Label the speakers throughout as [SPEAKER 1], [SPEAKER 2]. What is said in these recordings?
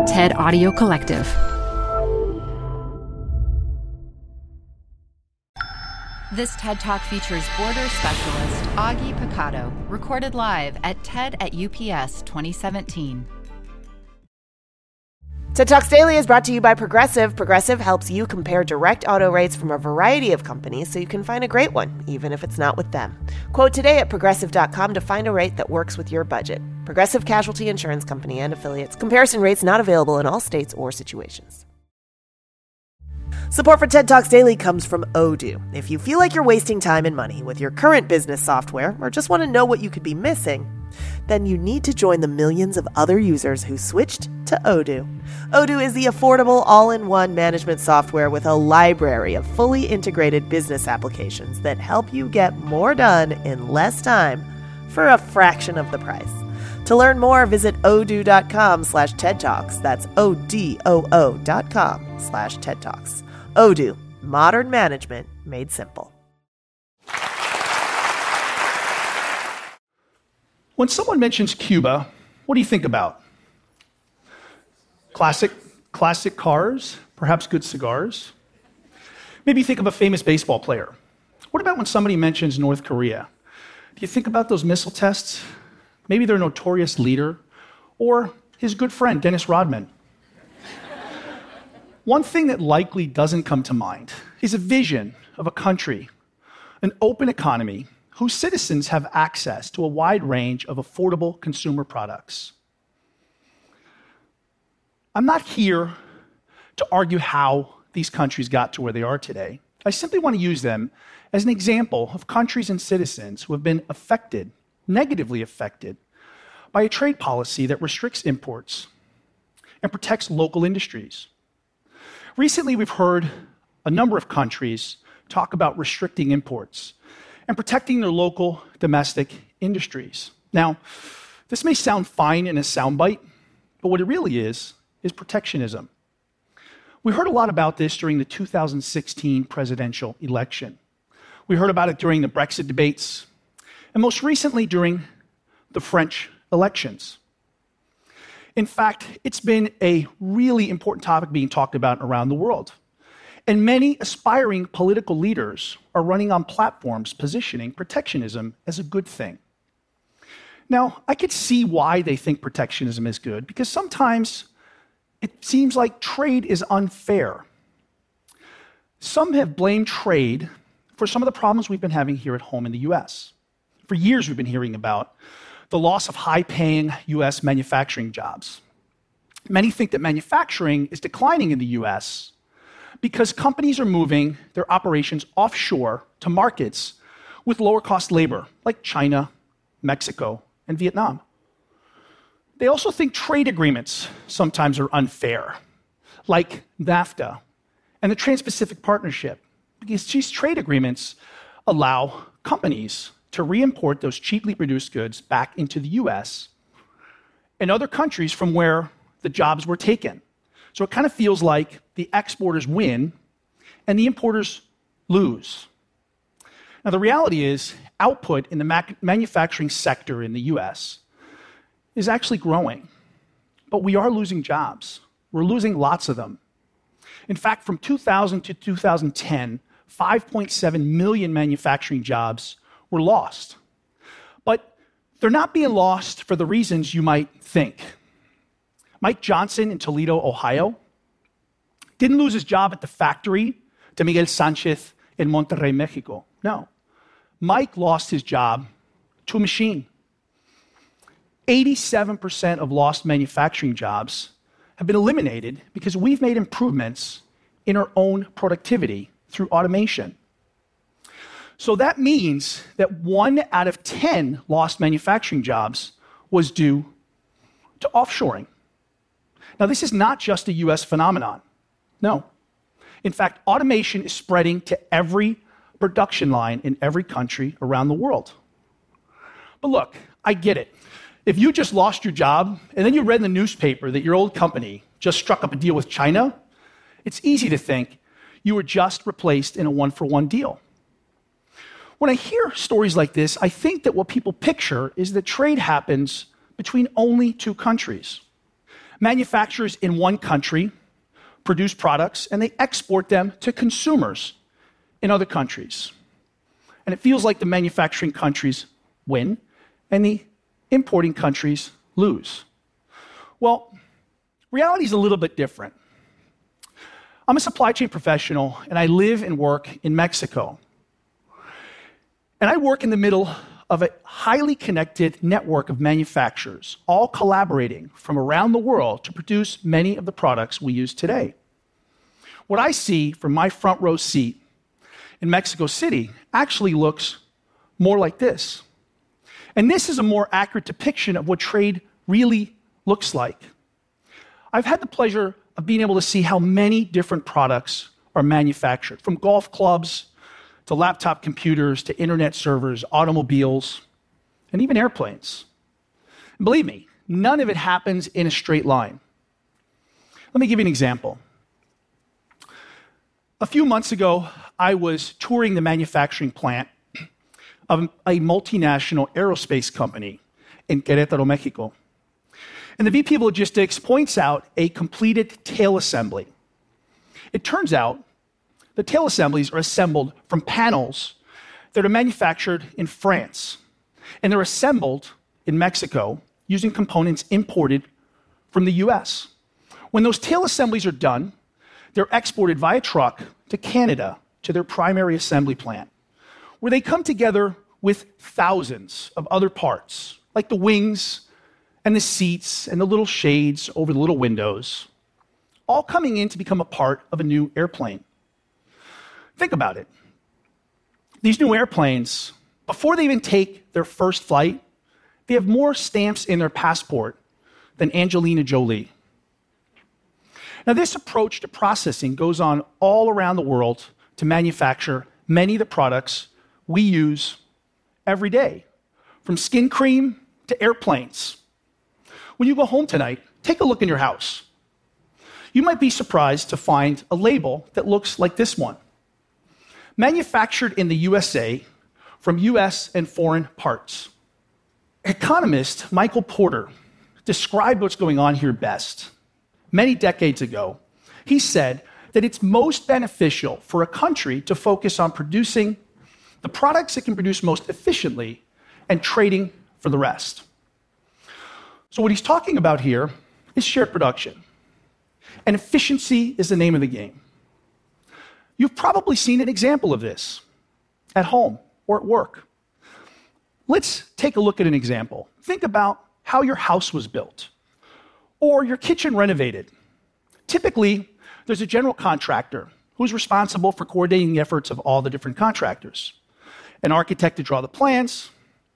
[SPEAKER 1] TED Audio Collective.
[SPEAKER 2] This TED Talk features border specialist Augie Picado, recorded live at TED at UPS 2017.
[SPEAKER 3] TED Talks Daily is brought to you by Progressive. Progressive helps you compare direct auto rates from a variety of companies so you can find a great one, even if it's not with them. Quote today at Progressive.com to find a rate that works with your budget. Progressive Casualty Insurance Company and Affiliates. Comparison rates not available in all states or situations. Support for TED Talks Daily comes from Odoo. If you feel like you're wasting time and money with your current business software or just want to know what you could be missing, then you need to join the millions of other users who switched to Odoo. Odoo is the affordable all-in-one management software with a library of fully integrated business applications that help you get more done in less time for a fraction of the price. To learn more, visit odoo.com/TED Talks. That's ODOO.com/TED Talks. Odoo, modern management made simple.
[SPEAKER 4] When someone mentions Cuba, what do you think about? Classic cars, perhaps good cigars. Maybe you think of a famous baseball player. What about when somebody mentions North Korea? Do you think about those missile tests? Maybe their notorious leader, or his good friend, Dennis Rodman. One thing that likely doesn't come to mind is a vision of a country, an open economy, whose citizens have access to a wide range of affordable consumer products. I'm not here to argue how these countries got to where they are today. I simply want to use them as an example of countries and citizens who have been affected, negatively affected, by a trade policy that restricts imports and protects local industries. Recently, we've heard a number of countries talk about restricting imports and protecting their local domestic industries. Now, this may sound fine in a soundbite, but what it really is protectionism. We heard a lot about this during the 2016 presidential election. We heard about it during the Brexit debates, and most recently during the French elections. In fact, it's been a really important topic being talked about around the world. And many aspiring political leaders are running on platforms positioning protectionism as a good thing. Now, I could see why they think protectionism is good, because sometimes it seems like trade is unfair. Some have blamed trade for some of the problems we've been having here at home in the US. For years, we've been hearing about the loss of high-paying US manufacturing jobs. Many think that manufacturing is declining in the US because companies are moving their operations offshore to markets with lower-cost labor, like China, Mexico, and Vietnam. They also think trade agreements sometimes are unfair, like NAFTA and the Trans-Pacific Partnership, because these trade agreements allow companies to re-import those cheaply produced goods back into the US and other countries from where the jobs were taken. So it kind of feels like the exporters win and the importers lose. Now, the reality is output in the manufacturing sector in the US is actually growing, but we are losing jobs. We're losing lots of them. In fact, from 2000 to 2010, 5.7 million manufacturing jobs were lost. But they're not being lost for the reasons you might think. Mike Johnson in Toledo, Ohio, didn't lose his job at the factory to Miguel Sanchez in Monterrey, Mexico. No. Mike lost his job to a machine. 87% of lost manufacturing jobs have been eliminated because we've made improvements in our own productivity through automation. So that means that 1 out of 10 lost manufacturing jobs was due to offshoring. Now, this is not just a US phenomenon. No. In fact, automation is spreading to every production line in every country around the world. But look, I get it. If you just lost your job and then you read in the newspaper that your old company just struck up a deal with China, it's easy to think you were just replaced in a one-for-one deal. When I hear stories like this, I think that what people picture is that trade happens between only two countries. Manufacturers in one country produce products and they export them to consumers in other countries. And it feels like the manufacturing countries win and the importing countries lose. Well, reality is a little bit different. I'm a supply chain professional and I live and work in Mexico. And I work in the middle of a highly connected network of manufacturers, all collaborating from around the world to produce many of the products we use today. What I see from my front row seat in Mexico City actually looks more like this. And this is a more accurate depiction of what trade really looks like. I've had the pleasure of being able to see how many different products are manufactured, from golf clubs to laptop computers to internet servers, automobiles, and even airplanes. And believe me, none of it happens in a straight line. Let me give you an example. A few months ago, I was touring the manufacturing plant of a multinational aerospace company in Querétaro, Mexico. And the VP of Logistics points out a completed tail assembly. It turns out the tail assemblies are assembled from panels that are manufactured in France, and they're assembled in Mexico using components imported from the US. When those tail assemblies are done, they're exported via truck to Canada, to their primary assembly plant, where they come together with thousands of other parts, like the wings and the seats and the little shades over the little windows, all coming in to become a part of a new airplane. Think about it. These new airplanes, before they even take their first flight, they have more stamps in their passport than Angelina Jolie. Now, this approach to processing goes on all around the world to manufacture many of the products we use every day, from skin cream to airplanes. When you go home tonight, take a look in your house. You might be surprised to find a label that looks like this one. Manufactured in the USA from US and foreign parts. Economist Michael Porter described what's going on here best. Many decades ago, he said that it's most beneficial for a country to focus on producing the products it can produce most efficiently and trading for the rest. So what he's talking about here is shared production. And efficiency is the name of the game. You've probably seen an example of this at home or at work. Let's take a look at an example. Think about how your house was built or your kitchen renovated. Typically, there's a general contractor who's responsible for coordinating the efforts of all the different contractors. An architect to draw the plans,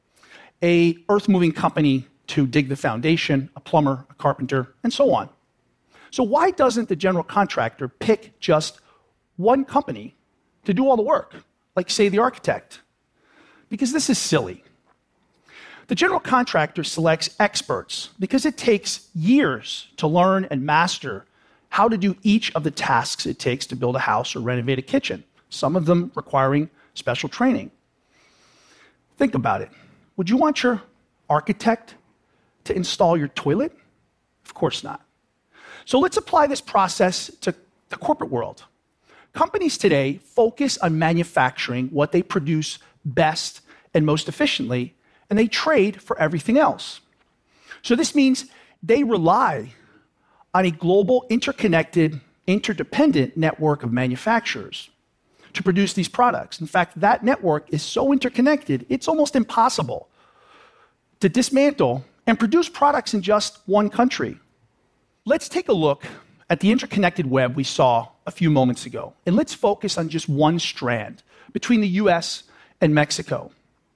[SPEAKER 4] a earth-moving company to dig the foundation, a plumber, a carpenter, and so on. So why doesn't the general contractor pick just one company to do all the work, like, say, the architect? Because this is silly. The general contractor selects experts because it takes years to learn and master how to do each of the tasks it takes to build a house or renovate a kitchen, some of them requiring special training. Think about it. Would you want your architect to install your toilet? Of course not. So let's apply this process to the corporate world. Companies today focus on manufacturing what they produce best and most efficiently, and they trade for everything else. So this means they rely on a global, interconnected, interdependent network of manufacturers to produce these products. In fact, that network is so interconnected, it's almost impossible to dismantle and produce products in just one country. Let's take a look at the interconnected web we saw a few moments ago, and let's focus on just one strand between the US and Mexico.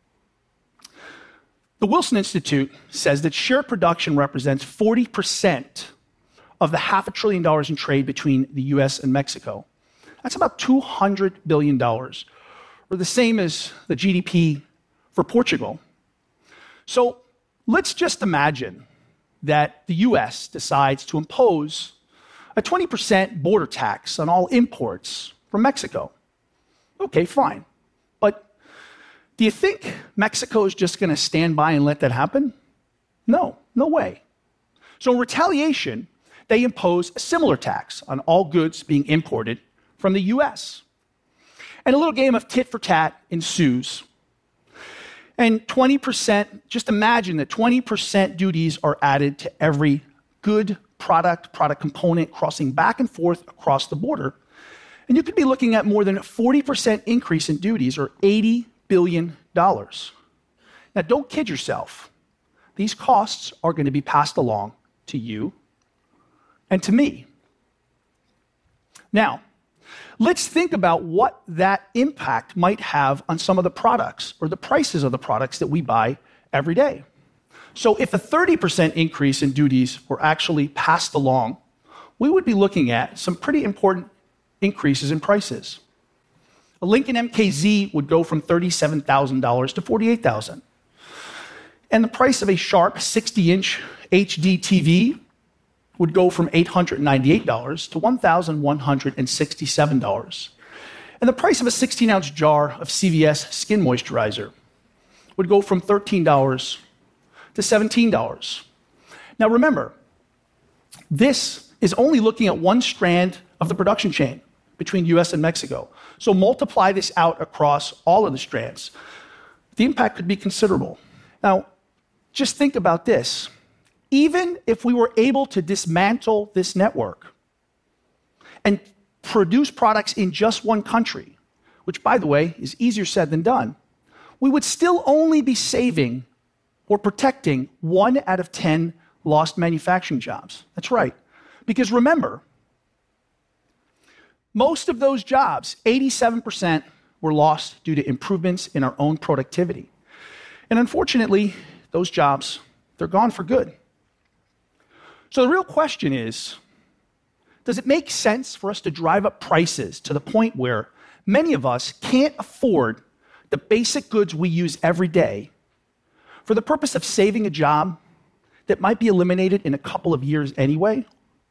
[SPEAKER 4] The Wilson Institute says that shared production represents 40% of the $500 billion in trade between the US and Mexico. That's about $200 billion, or the same as the GDP for Portugal. So let's just imagine that the US decides to impose a 20% border tax on all imports from Mexico. Okay, fine. But do you think Mexico is just going to stand by and let that happen? No, no way. So in retaliation, they impose a similar tax on all goods being imported from the US. And a little game of tit for tat ensues. And 20%, just imagine that 20% duties are added to every good product component crossing back and forth across the border. And you could be looking at more than a 40% increase in duties, or $80 billion. Now, don't kid yourself. These costs are going to be passed along to you and to me. Now, let's think about what that impact might have on some of the products or the prices of the products that we buy every day. So if a 30% increase in duties were actually passed along, we would be looking at some pretty important increases in prices. A Lincoln MKZ would go from $37,000 to $48,000. And the price of a Sharp 60-inch HD TV would go from $898 to $1,167. And the price of a 16-ounce jar of CVS skin moisturizer would go from $13 to $17. Now remember, this is only looking at one strand of the production chain between US and Mexico. So multiply this out across all of the strands. The impact could be considerable. Now, just think about this. Even if we were able to dismantle this network and produce products in just one country, which, by the way, is easier said than done, we would still only be saving or protecting 1 out of 10 lost manufacturing jobs. That's right. Because remember, most of those jobs, 87%, were lost due to improvements in our own productivity. And unfortunately, those jobs, they're gone for good. So the real question is, does it make sense for us to drive up prices to the point where many of us can't afford the basic goods we use every day for the purpose of saving a job that might be eliminated in a couple of years anyway?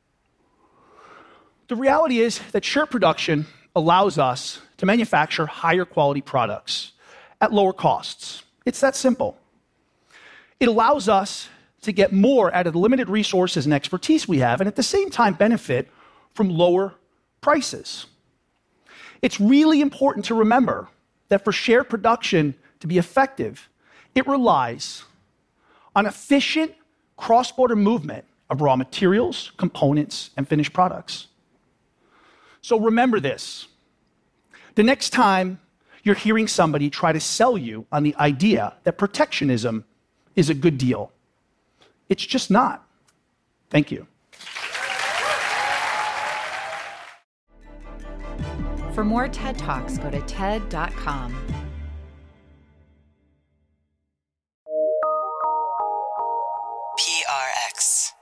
[SPEAKER 4] The reality is that shared production allows us to manufacture higher quality products at lower costs. It's that simple. It allows us to get more out of the limited resources and expertise we have, and at the same time benefit from lower prices. It's really important to remember that for shared production to be effective, it relies on efficient cross-border movement of raw materials, components, and finished products. So remember this. The next time you're hearing somebody try to sell you on the idea that protectionism is a good deal, it's just not. Thank you.
[SPEAKER 2] For more TED Talks, go to TED.com.
[SPEAKER 1] PRX.